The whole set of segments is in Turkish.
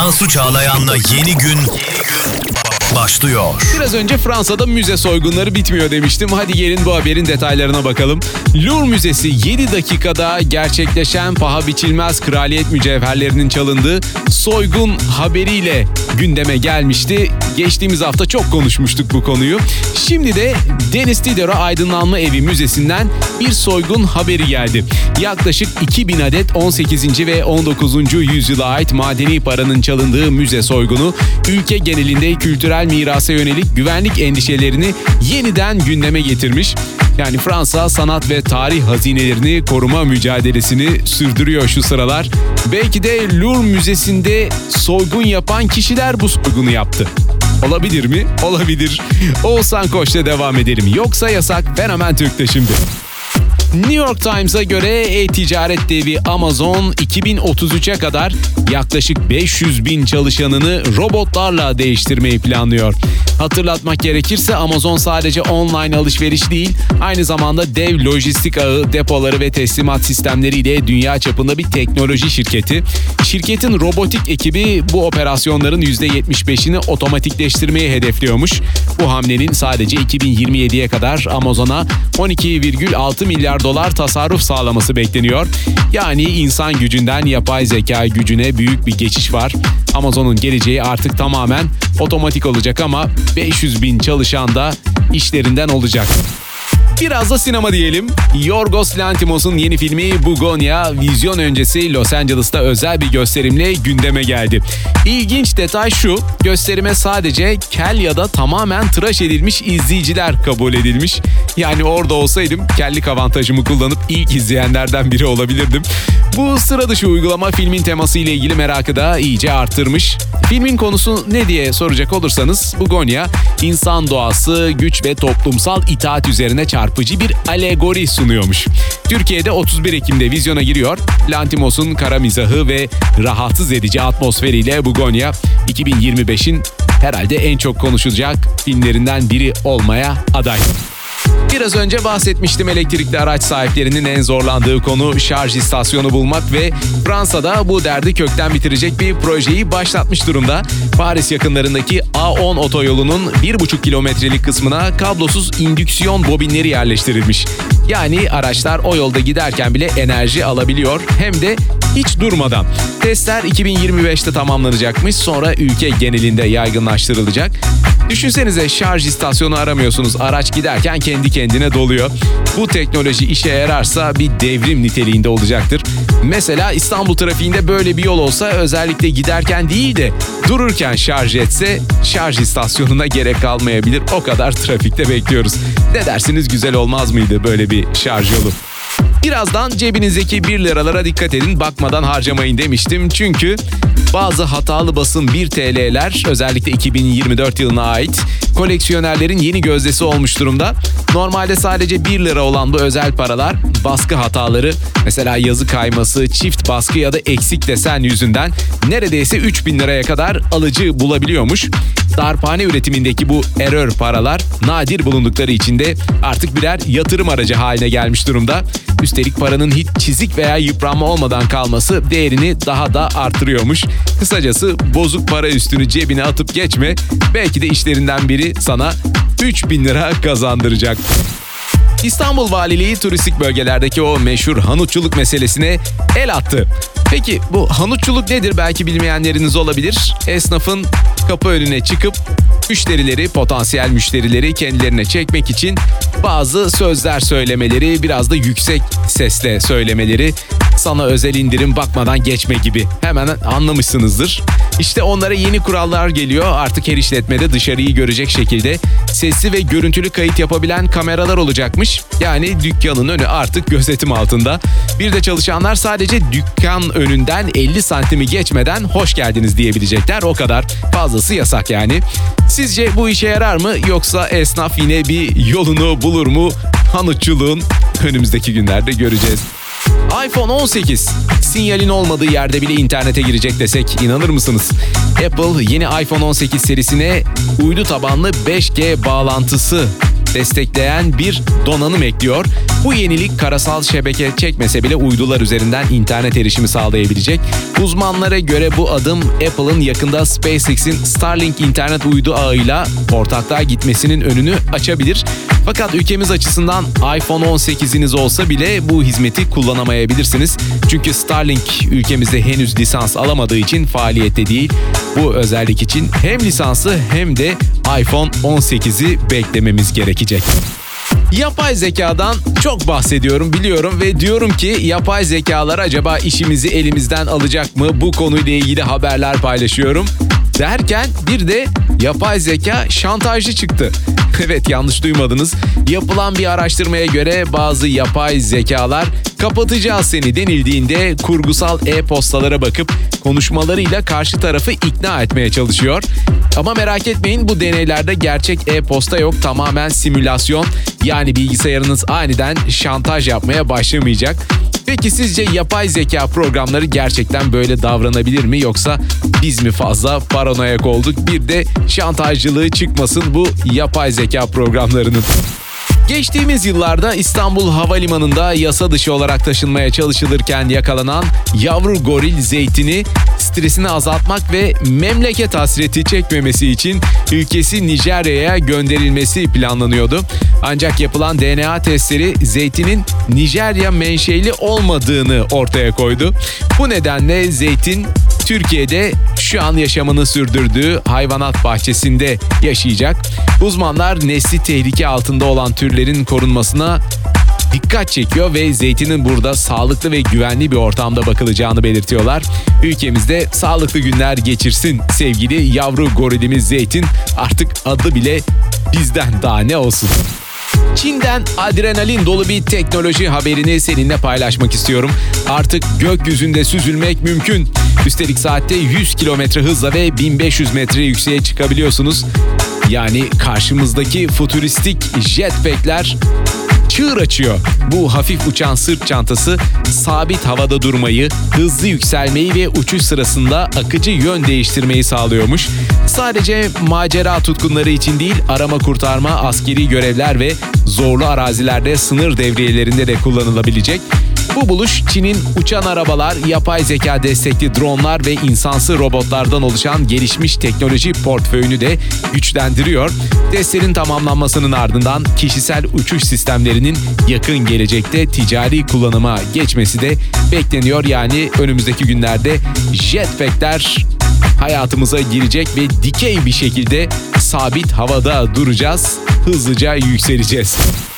Cansu Çağlayan'la Yeni Gün başlıyor. Biraz önce Fransa'da müze soygunları bitmiyor demiştim. Hadi gelin bu haberin detaylarına bakalım. Louvre Müzesi 7 dakikada gerçekleşen paha biçilmez kraliyet mücevherlerinin çalındığı soygun haberiyle gündeme gelmişti. Geçtiğimiz hafta çok konuşmuştuk bu konuyu. Şimdi de Deniz Diderot Aydınlanma Evi Müzesi'nden bir soygun haberi geldi. Yaklaşık 2000 adet 18. ve 19. yüzyıla ait madeni paranın çalındığı müze soygunu ülke genelinde kültürel mirasa yönelik güvenlik endişelerini yeniden gündeme getirmiş. Yani Fransa sanat ve tarih hazinelerini koruma mücadelesini sürdürüyor şu sıralar. Belki de Louvre Müzesi'nde soygun yapan kişiler bu soygunu yaptı. Olabilir mi? Olabilir. Oğuzhan Koç'la devam edelim. Yoksa yasak. Fenomen Türk'te şimdi. New York Times'a göre e-ticaret devi Amazon 2033'e kadar yaklaşık 500 bin çalışanını robotlarla değiştirmeyi planlıyor. Hatırlatmak gerekirse Amazon sadece online alışveriş değil, aynı zamanda dev lojistik ağı, depoları ve teslimat sistemleriyle dünya çapında bir teknoloji şirketi. Şirketin robotik ekibi bu operasyonların %75'ini otomatikleştirmeyi hedefliyormuş. Bu hamlenin sadece 2027'ye kadar Amazon'a 12,6 milyar dolar tasarruf sağlaması bekleniyor. Yani insan gücünden yapay zeka gücüne büyük bir geçiş var. Amazon'un geleceği artık tamamen otomatik olacak ama 500 bin çalışan da işlerinden olacak. Biraz da sinema diyelim. Yorgos Lanthimos'un yeni filmi Bugonia, vizyon öncesi Los Angeles'ta özel bir gösterimle gündeme geldi. İlginç detay şu, gösterime sadece kel ya da tamamen tıraş edilmiş izleyiciler kabul edilmiş. Yani orada olsaydım kellik avantajımı kullanıp ilk izleyenlerden biri olabilirdim. Bu sıra dışı uygulama filmin teması ile ilgili merakı da iyice arttırmış. Filmin konusu ne diye soracak olursanız, Bugonia, insan doğası, güç ve toplumsal itaat üzerine çarpıcı bir alegori sunuyormuş. Türkiye'de 31 Ekim'de vizyona giriyor. Lanthimos'un kara mizahı ve rahatsız edici atmosferiyle Bugonia, 2025'in herhalde en çok konuşulacak filmlerinden biri olmaya aday. Biraz önce bahsetmiştim, elektrikli araç sahiplerinin en zorlandığı konu şarj istasyonu bulmak ve Fransa'da bu derdi kökten bitirecek bir projeyi başlatmış durumda. Paris yakınlarındaki A10 otoyolunun 1,5 kilometrelik kısmına kablosuz indüksiyon bobinleri yerleştirilmiş. Yani araçlar o yolda giderken bile enerji alabiliyor, hem de hiç durmadan. Testler 2025'te tamamlanacakmış, sonra ülke genelinde yaygınlaştırılacak. Düşünsenize, şarj istasyonu aramıyorsunuz, araç giderken kendi kendine doluyor. Bu teknoloji işe yararsa bir devrim niteliğinde olacaktır. Mesela İstanbul trafiğinde böyle bir yol olsa, özellikle giderken değil de dururken şarj etse, şarj istasyonuna gerek kalmayabilir. O kadar trafikte bekliyoruz. Ne dersiniz, güzel olmaz mıydı böyle bir şarj yolu? Birazdan cebinizdeki 1 liralara dikkat edin, bakmadan harcamayın demiştim. Çünkü bazı hatalı basım 1 TL'ler özellikle 2024 yılına ait koleksiyonerlerin yeni gözdesi olmuş durumda. Normalde sadece 1 lira olan bu özel paralar baskı hataları, mesela yazı kayması, çift baskı ya da eksik desen yüzünden neredeyse 3.000 liraya kadar alıcı bulabiliyormuş. Darphane üretimindeki bu error paralar nadir bulundukları için de artık birer yatırım aracı haline gelmiş durumda. Üstelik paranın hiç çizik veya yıpranma olmadan kalması değerini daha da artırıyormuş. Kısacası bozuk para üstünü cebine atıp geçme, belki de işlerinden biri sana 3.000 lira kazandıracak. İstanbul Valiliği turistik bölgelerdeki o meşhur hanutçuluk meselesine el attı. Peki bu hanutçuluk nedir, belki bilmeyenleriniz olabilir. Esnafın kapı önüne çıkıp müşterileri, potansiyel müşterileri kendilerine çekmek için bazı sözler söylemeleri, biraz da yüksek sesle söylemeleri, sana özel indirim, bakmadan geçme gibi. Hemen anlamışsınızdır. İşte onlara yeni kurallar geliyor. Artık her işletmede dışarıyı görecek şekilde sesli ve görüntülü kayıt yapabilen kameralar olacakmış. Yani dükkanın önü artık gözetim altında. Bir de çalışanlar sadece dükkan önünden 50 santimi geçmeden hoş geldiniz diyebilecekler. O kadar. Fazlası yasak yani. Sizce bu işe yarar mı, yoksa esnaf yine bir yolunu bulur mu? Hanutçuluğun önümüzdeki günlerde göreceğiz. iPhone 18 sinyalin olmadığı yerde bile internete girecek desek inanır mısınız? Apple yeni iPhone 18 serisine uydu tabanlı 5G bağlantısı destekleyen bir donanım ekliyor. Bu yenilik karasal şebeke çekmese bile uydular üzerinden internet erişimi sağlayabilecek. Uzmanlara göre bu adım Apple'ın yakında SpaceX'in Starlink internet uydu ağıyla ortaklığa gitmesinin önünü açabilir. Fakat ülkemiz açısından iPhone 18'iniz olsa bile bu hizmeti kullanamayabilirsiniz. Çünkü Starlink ülkemizde henüz lisans alamadığı için faaliyette değil. Bu özellik için hem lisansı hem de iPhone 18'i beklememiz gerekecek. Yapay zekadan çok bahsediyorum biliyorum ve diyorum ki yapay zekalar acaba işimizi elimizden alacak mı? Bu konuyla ilgili haberler paylaşıyorum. Derken bir de yapay zeka şantajcı çıktı. Evet, yanlış duymadınız. Yapılan bir araştırmaya göre bazı yapay zekalar kapatacağız seni denildiğinde kurgusal e-postalara bakıp konuşmalarıyla karşı tarafı ikna etmeye çalışıyor. Ama merak etmeyin, bu deneylerde gerçek e-posta yok, tamamen simülasyon. Yani bilgisayarınız aniden şantaj yapmaya başlamayacak. Peki sizce yapay zeka programları gerçekten böyle davranabilir mi, yoksa biz mi fazla paranoyak olduk? Bir de şantajcılığı çıkmasın bu yapay zeka programlarının. Geçtiğimiz yıllarda İstanbul Havalimanı'nda yasa dışı olarak taşınmaya çalışılırken yakalanan yavru goril Zeytin'i stresini azaltmak ve memleket hasreti çekmemesi için ülkesi Nijerya'ya gönderilmesi planlanıyordu. Ancak yapılan DNA testleri Zeytin'in Nijerya menşeli olmadığını ortaya koydu. Bu nedenle Zeytin Türkiye'de şu an yaşamını sürdürdüğü hayvanat bahçesinde yaşayacak. Uzmanlar nesli tehlike altında olan türlerin korunmasına dikkat çekiyor ve Zeytin'in burada sağlıklı ve güvenli bir ortamda bakılacağını belirtiyorlar. Ülkemizde sağlıklı günler geçirsin sevgili yavru gorilimiz Zeytin. Artık adı bile bizden daha ne olsun. Çin'den adrenalin dolu bir teknoloji haberini seninle paylaşmak istiyorum. Artık gökyüzünde süzülmek mümkün. Üstelik saatte 100 kilometre hızla ve 1500 metre yükseğe çıkabiliyorsunuz. Yani karşımızdaki futuristik jetpackler çığır açıyor. Bu hafif uçan sırt çantası sabit havada durmayı, hızlı yükselmeyi ve uçuş sırasında akıcı yön değiştirmeyi sağlıyormuş. Sadece macera tutkunları için değil, arama kurtarma, askeri görevler ve zorlu arazilerde sınır devriyelerinde de kullanılabilecek. Bu buluş Çin'in uçan arabalar, yapay zeka destekli dronlar ve insansı robotlardan oluşan gelişmiş teknoloji portföyünü de güçlendiriyor. Testlerin tamamlanmasının ardından kişisel uçuş sistemlerinin yakın gelecekte ticari kullanıma geçmesi de bekleniyor. Yani önümüzdeki günlerde jetpackler hayatımıza girecek ve dikey bir şekilde sabit havada duracağız, hızlıca yükseleceğiz.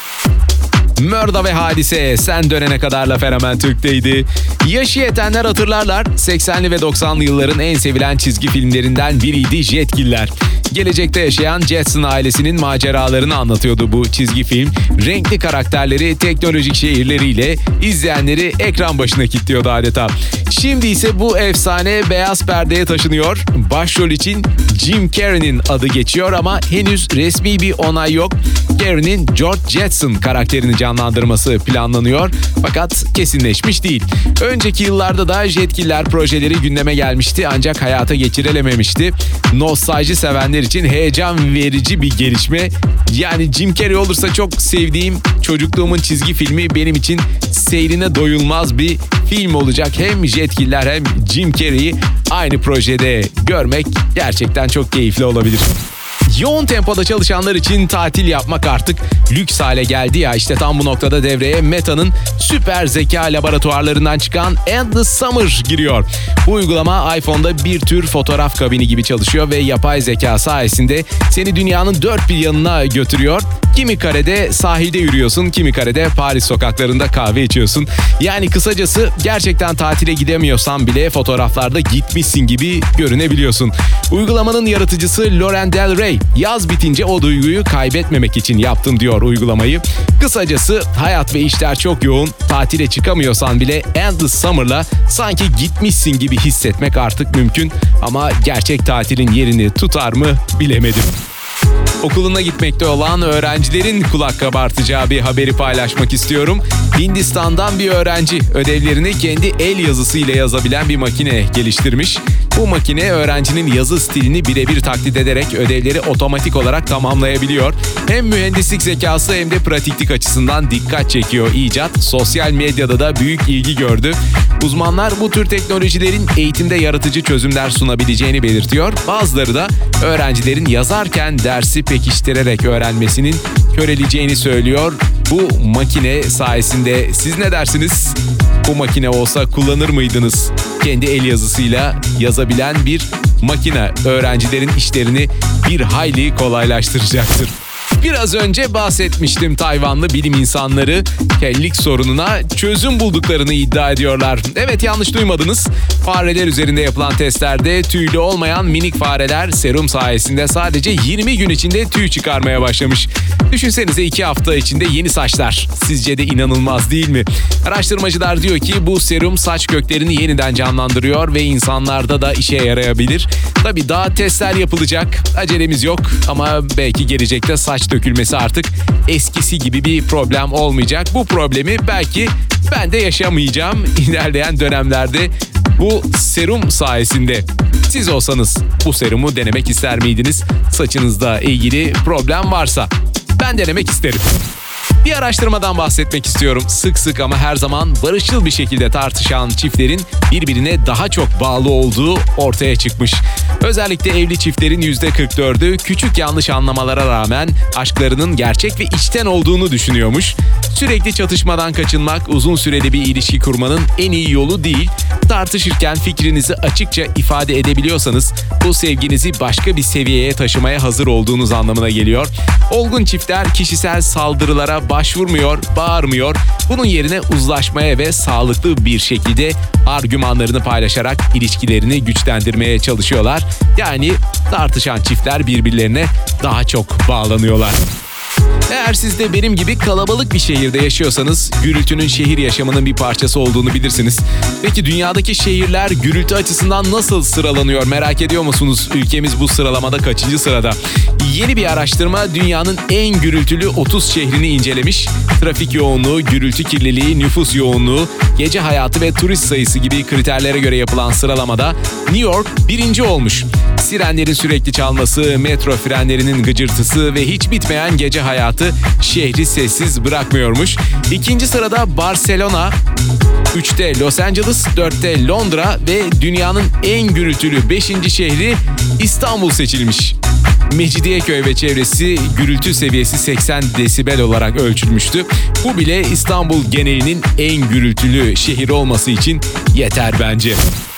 Mörda ve Hadise Sen Dönene Kadar'la Fenomen Türk'teydi. Yaşı yetenler hatırlarlar. 80'li ve 90'lı yılların en sevilen çizgi filmlerinden biriydi Jetgiller. Gelecekte yaşayan Jetson ailesinin maceralarını anlatıyordu bu çizgi film. Renkli karakterleri, teknolojik şehirleriyle izleyenleri ekran başına kilitliyordu adeta. Şimdi ise bu efsane beyaz perdeye taşınıyor. Başrol için Jim Carrey'nin adı geçiyor ama henüz resmi bir onay yok. Carrey'nin George Jetson karakterini canlandırması planlanıyor fakat kesinleşmiş değil. Önceki yıllarda da Jetgiller projeleri gündeme gelmişti ancak hayata geçirilememişti. Nostalji sevenler için heyecan verici bir gelişme. Yani Jim Carrey olursa çok sevdiğim çocukluğumun çizgi filmi benim için seyrine doyulmaz bir film olacak. Hem Jetgiller hem Jim Carrey'i aynı projede görmek gerçekten çok keyifli olabilir. Yoğun tempoda çalışanlar için tatil yapmak artık lüks hale geldi ya, işte tam bu noktada devreye Meta'nın süper zeka laboratuvarlarından çıkan Endless Summer giriyor. Bu uygulama iPhone'da bir tür fotoğraf kabini gibi çalışıyor ve yapay zeka sayesinde seni dünyanın dört bir yanına götürüyor. Kimi karede sahilde yürüyorsun, kimi karede Paris sokaklarında kahve içiyorsun. Yani kısacası gerçekten tatile gidemiyorsan bile fotoğraflarda gitmişsin gibi görünebiliyorsun. Uygulamanın yaratıcısı Lauren Del Rey, yaz bitince o duyguyu kaybetmemek için yaptım diyor uygulamayı. Kısacası hayat ve işler çok yoğun, tatile çıkamıyorsan bile Endless Summer'la sanki gitmişsin gibi hissetmek artık mümkün. Ama gerçek tatilin yerini tutar mı bilemedim. Okuluna gitmekte olan öğrencilerin kulak kabartacağı bir haberi paylaşmak istiyorum. Hindistan'dan bir öğrenci ödevlerini kendi el yazısıyla yazabilen bir makine geliştirmiş. Bu makine öğrencinin yazı stilini birebir taklit ederek ödevleri otomatik olarak tamamlayabiliyor. Hem mühendislik zekası hem de pratiklik açısından dikkat çekiyor icat. Sosyal medyada da büyük ilgi gördü. Uzmanlar bu tür teknolojilerin eğitimde yaratıcı çözümler sunabileceğini belirtiyor. Bazıları da öğrencilerin yazarken dersi pekiştirerek öğrenmesinin köreleceğini söylüyor. Bu makine sayesinde siz ne dersiniz? Bu makine olsa kullanır mıydınız? Kendi el yazısıyla yazabilen bir makine öğrencilerin işlerini bir hayli kolaylaştıracaktır. Biraz önce bahsetmiştim, Tayvanlı bilim insanları kellik sorununa çözüm bulduklarını iddia ediyorlar. Evet, yanlış duymadınız. Fareler üzerinde yapılan testlerde tüylü olmayan minik fareler serum sayesinde sadece 20 gün içinde tüy çıkarmaya başlamış. Düşünsenize 2 hafta içinde yeni saçlar. Sizce de inanılmaz değil mi? Araştırmacılar diyor ki bu serum saç köklerini yeniden canlandırıyor ve insanlarda da işe yarayabilir. Tabii daha testler yapılacak. Acelemiz yok ama belki gelecekte saç dökülmesi artık eskisi gibi bir problem olmayacak. Bu problemi belki ben de yaşamayacağım ilerleyen dönemlerde bu serum sayesinde. Siz olsanız bu serumu denemek ister miydiniz? Saçınızla ilgili problem varsa ben denemek isterim. Bir araştırmadan bahsetmek istiyorum. Sık sık ama her zaman barışçıl bir şekilde tartışan çiftlerin birbirine daha çok bağlı olduğu ortaya çıkmış. Özellikle evli çiftlerin %44'ü küçük yanlış anlamalara rağmen aşklarının gerçek ve içten olduğunu düşünüyormuş. Sürekli çatışmadan kaçınmak uzun süreli bir ilişki kurmanın en iyi yolu değil. Tartışırken fikrinizi açıkça ifade edebiliyorsanız bu sevginizi başka bir seviyeye taşımaya hazır olduğunuz anlamına geliyor. Olgun çiftler kişisel saldırılara başvurmuyor, bağırmıyor. Bunun yerine uzlaşmaya ve sağlıklı bir şekilde argümanlarını paylaşarak ilişkilerini güçlendirmeye çalışıyorlar. Yani tartışan çiftler birbirlerine daha çok bağlanıyorlar. Eğer siz de benim gibi kalabalık bir şehirde yaşıyorsanız gürültünün şehir yaşamının bir parçası olduğunu bilirsiniz. Peki dünyadaki şehirler gürültü açısından nasıl sıralanıyor merak ediyor musunuz? Ülkemiz bu sıralamada kaçıncı sırada? Yeni bir araştırma dünyanın en gürültülü 30 şehrini incelemiş. Trafik yoğunluğu, gürültü kirliliği, nüfus yoğunluğu, gece hayatı ve turist sayısı gibi kriterlere göre yapılan sıralamada New York birinci olmuş. Sirenlerin sürekli çalması, metro frenlerinin gıcırtısı ve hiç bitmeyen gece hayatı şehri sessiz bırakmıyormuş. İkinci sırada Barcelona, 3'te Los Angeles, 4'te Londra ve dünyanın en gürültülü 5. şehri İstanbul seçilmiş. Mecidiyeköy ve çevresi gürültü seviyesi 80 desibel olarak ölçülmüştü. Bu bile İstanbul genelinin en gürültülü şehir olması için yeter bence.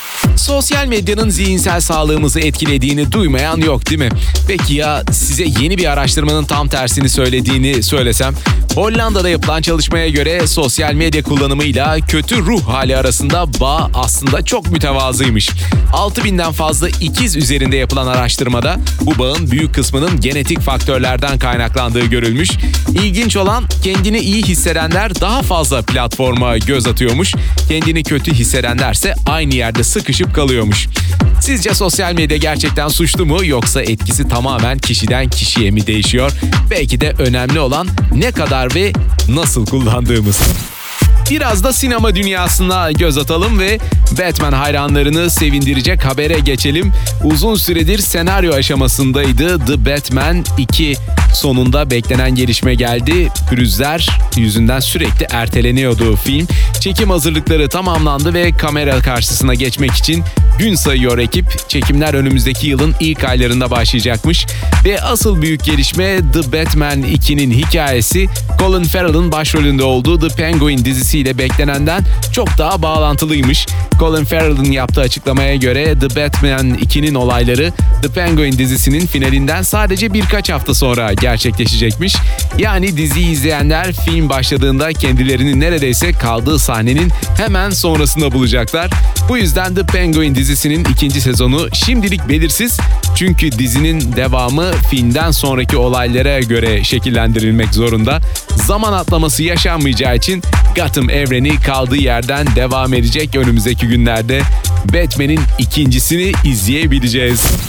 Sosyal medyanın zihinsel sağlığımızı etkilediğini duymayan yok değil mi? Peki ya size yeni bir araştırmanın tam tersini söylediğini söylesem? Hollanda'da yapılan çalışmaya göre sosyal medya kullanımıyla kötü ruh hali arasında bağ aslında çok mütevazıymış. 6000'den fazla ikiz üzerinde yapılan araştırmada bu bağın büyük kısmının genetik faktörlerden kaynaklandığı görülmüş. İlginç olan kendini iyi hissedenler daha fazla platforma göz atıyormuş. Kendini kötü hissedenlerse aynı yerde sıkışıp kalıyormuş. Sizce sosyal medya gerçekten suçlu mu yoksa etkisi tamamen kişiden kişiye mi değişiyor? Belki de önemli olan ne kadar ve nasıl kullandığımız. Biraz da sinema dünyasına göz atalım ve Batman hayranlarını sevindirecek habere geçelim. Uzun süredir senaryo aşamasındaydı The Batman 2. Sonunda beklenen gelişme geldi. Pürüzler yüzünden sürekli erteleniyordu film. Çekim hazırlıkları tamamlandı ve kamera karşısına geçmek için gün sayıyor ekip. Çekimler önümüzdeki yılın ilk aylarında başlayacakmış. Ve asıl büyük gelişme The Batman 2'nin hikayesi Colin Farrell'ın başrolünde olduğu The Penguin dizisiyle beklenenden çok daha bağlantılıymış. Colin Farrell'ın yaptığı açıklamaya göre The Batman 2'nin olayları The Penguin dizisinin finalinden sadece birkaç hafta sonra gerçekleşecekmiş. Yani diziyi izleyenler film başladığında kendilerini neredeyse kaldığı sahnenin hemen sonrasında bulacaklar. Bu yüzden The Penguin dizisinin ikinci sezonu şimdilik belirsiz. Çünkü dizinin devamı filmden sonraki olaylara göre şekillendirilmek zorunda. Zaman atlaması yaşanmayacağı için Gotham evreni kaldığı yerden devam edecek. Önümüzdeki günlerde Batman'in ikincisini izleyebileceğiz.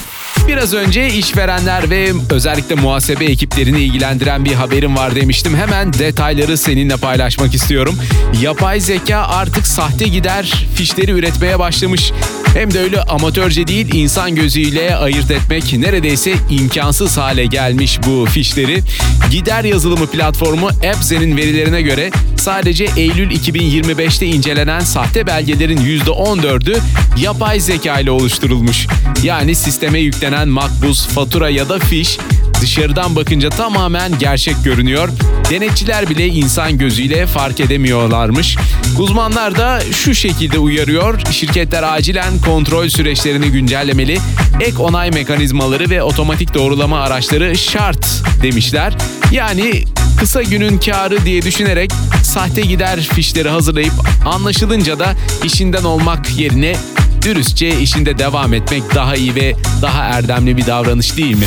Biraz önce işverenler ve özellikle muhasebe ekiplerini ilgilendiren bir haberim var demiştim. Hemen detayları seninle paylaşmak istiyorum. Yapay zeka artık sahte gider fişleri üretmeye başlamış. Hem de öyle amatörce değil, insan gözüyle ayırt etmek neredeyse imkansız hale gelmiş bu fişleri. Gider yazılımı platformu Epzen'in verilerine göre sadece Eylül 2025'te incelenen sahte belgelerin %14'ü yapay zeka ile oluşturulmuş. Yani sisteme yüklenen makbuz, fatura ya da fiş dışarıdan bakınca tamamen gerçek görünüyor. Denetçiler bile insan gözüyle fark edemiyorlarmış. Uzmanlar da şu şekilde uyarıyor: şirketler acilen kontrol süreçlerini güncellemeli, ek onay mekanizmaları ve otomatik doğrulama araçları şart demişler. Yani kısa günün kârı diye düşünerek sahte gider fişleri hazırlayıp anlaşılınca da işinden olmak yerine dürüstçe işinde devam etmek daha iyi ve daha erdemli bir davranış değil mi?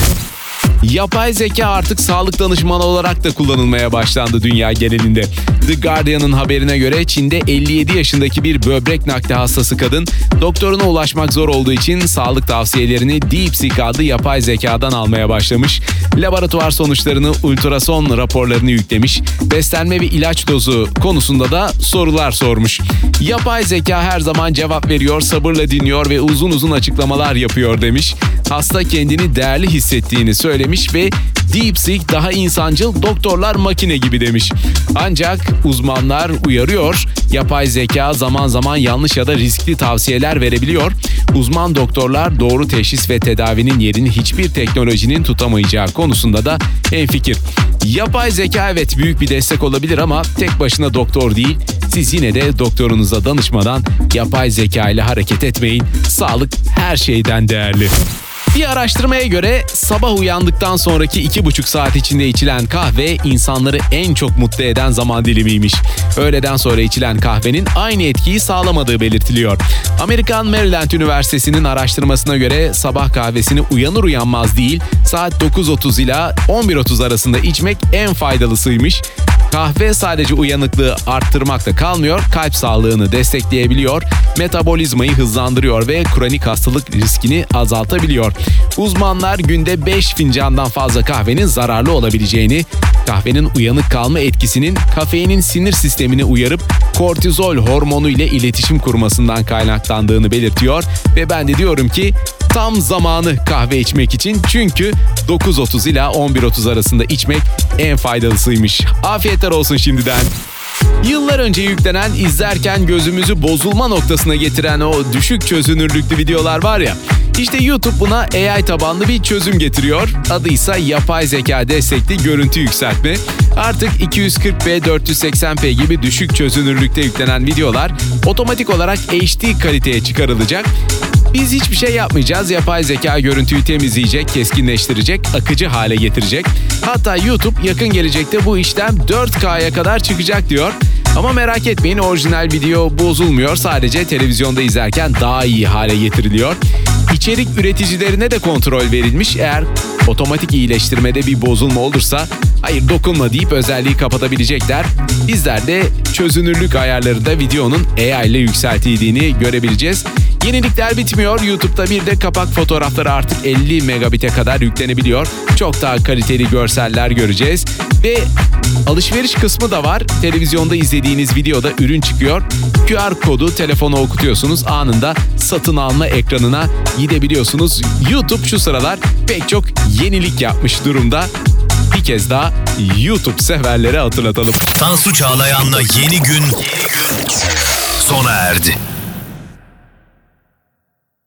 Yapay zeka artık sağlık danışmanı olarak da kullanılmaya başlandı dünya genelinde. The Guardian'ın haberine göre Çin'de 57 yaşındaki bir böbrek nakli hastası kadın doktoruna ulaşmak zor olduğu için sağlık tavsiyelerini DeepSeek adlı yapay zekadan almaya başlamış. Laboratuvar sonuçlarını, ultrason raporlarını yüklemiş. Beslenme ve ilaç dozu konusunda da sorular sormuş. Yapay zeka her zaman cevap veriyor, sabırla dinliyor ve uzun uzun açıklamalar yapıyor demiş. Hasta kendini değerli hissettiğini söylemiş ve DeepSeek daha insancıl, doktorlar makine gibi demiş. Ancak uzmanlar uyarıyor, yapay zeka zaman zaman yanlış ya da riskli tavsiyeler verebiliyor. Uzman doktorlar doğru teşhis ve tedavinin yerini hiçbir teknolojinin tutamayacağı konusunda da hemfikir. Yapay zeka evet büyük bir destek olabilir ama tek başına doktor değil. Siz yine de doktorunuza danışmadan yapay zeka ile hareket etmeyin. Sağlık her şeyden değerli. Bir araştırmaya göre sabah uyandıktan sonraki 2,5 saat içinde içilen kahve insanları en çok mutlu eden zaman dilimiymiş. Öğleden sonra içilen kahvenin aynı etkiyi sağlamadığı belirtiliyor. Amerikan Maryland Üniversitesi'nin araştırmasına göre sabah kahvesini uyanır uyanmaz değil, saat 9:30 ila 11:30 arasında içmek en faydalısıymış. Kahve sadece uyanıklığı arttırmakla kalmıyor, kalp sağlığını destekleyebiliyor, metabolizmayı hızlandırıyor ve kronik hastalık riskini azaltabiliyor. Uzmanlar günde 5 fincandan fazla kahvenin zararlı olabileceğini, kahvenin uyanık kalma etkisinin kafeinin sinir sistemini uyarıp kortizol hormonu ile iletişim kurmasından kaynaklandığını belirtiyor ve ben de diyorum ki tam zamanı kahve içmek için, çünkü 9:30 ila 11:30 arasında içmek en faydalısıymış. Afiyetler olsun şimdiden. Yıllar önce yüklenen, izlerken gözümüzü bozulma noktasına getiren o düşük çözünürlüklü videolar var ya, İşte YouTube buna AI tabanlı bir çözüm getiriyor. Adıysa yapay zeka destekli görüntü yükseltme. Artık 240p, 480p gibi düşük çözünürlükte yüklenen videolar otomatik olarak HD kaliteye çıkarılacak. Biz hiçbir şey yapmayacağız. Yapay zeka görüntüyü temizleyecek, keskinleştirecek, akıcı hale getirecek. Hatta YouTube yakın gelecekte bu işlem 4K'ya kadar çıkacak diyor. Ama merak etmeyin, orijinal video bozulmuyor. Sadece televizyonda izlerken daha iyi hale getiriliyor. İçerik üreticilerine de kontrol verilmiş. Eğer otomatik iyileştirmede bir bozulma olursa hayır dokunma deyip özelliği kapatabilecekler. Bizler de çözünürlük ayarlarında videonun AI ile yükseltildiğini görebileceğiz. Yenilikler bitmiyor. YouTube'da bir de kapak fotoğrafları artık 50 megabit'e kadar yüklenebiliyor. Çok daha kaliteli görseller göreceğiz. Ve alışveriş kısmı da var. Televizyonda izlediğiniz videoda ürün çıkıyor. QR kodu telefona okutuyorsunuz. Anında satın alma ekranına gidebiliyorsunuz. YouTube şu sıralar pek çok yenilik yapmış durumda. Bir kez daha YouTube severlere hatırlatalım. Tansu Çağlayan'la Yeni Gün sona erdi.